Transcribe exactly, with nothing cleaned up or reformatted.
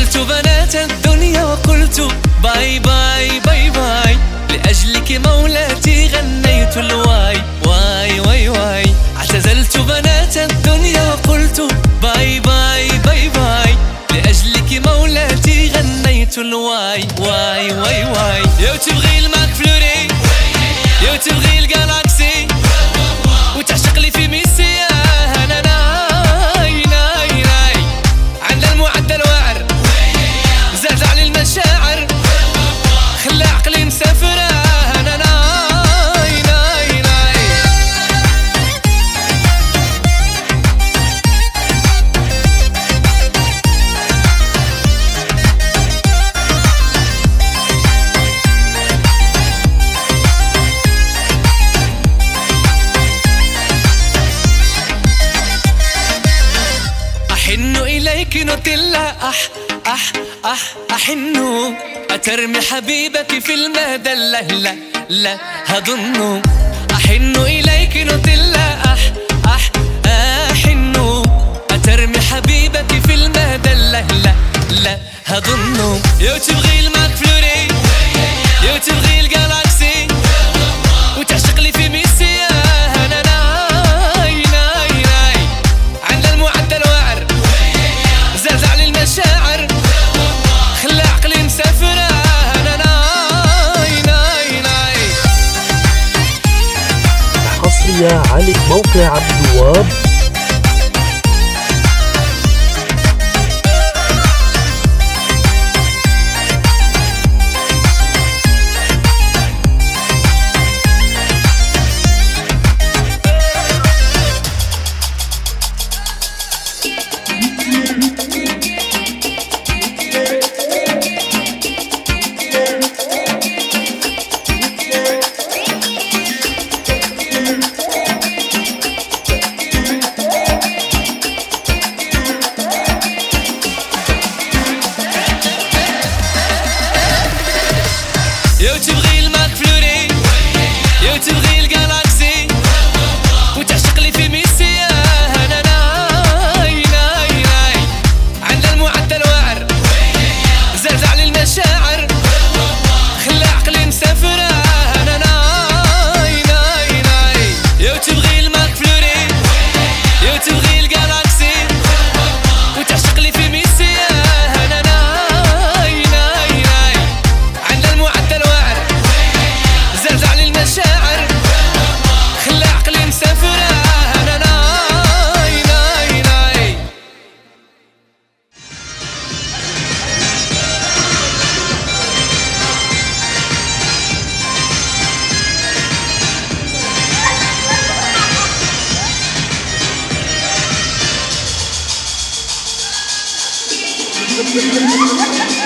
اعتزلت بنات الدنيا وقلت باي باي باي باي، لأجلك مولاتي غنيت الواي واي واي واي. اعتزلت بنات الدنيا وقلت باي باي باي باي، لأجلك مولاتي غنيت الواي واي واي واي. يا تبغي الماك فلوري، يا تبغي الجالاكسي، وتعشق لي في ميسي انا ناي ناي ناي. عندنا المعدل واعر زاد علي المشاعر، خلى عقلي مسافر انا ناي ناي ناي. أحن إليك نوتيلا، أح أح أح أحن أترمي حبيبك في المدى، لا لا لا هظن. أحن إليك نوتيلا، أح أح أحن أترمي حبيبك في المدى، لا لا لا هظن. يا تبغي الماك فلوري، يا تبغي الجالاكسي، وتعشق لي في ميسي انا ناي ناي ناي. عندنا المعدل واعر زاد علي المشاعر، خلى عقلي مسافر انا ناي ناي ناي. حصرية على موقع عبد الوهاب. يا تبغي الماك فلوري، يا تبغي الجالاكسي، وتعشق لي في ميسي انا ناي ناي ناي. عندنا المعدل واعر زاد علي المشاعر، خلى عقلي مسافر انا ناي ناي ناي. يا تبغي الماك فلوري، يا تبغي الجالاكسي، وتعشق لي في ميسي انا ناي ناي ناي. عندنا المعدل واعر زاد علي المشاعر، خلى عقلي مسافر انا ناي ناي ناي. We'll be right back.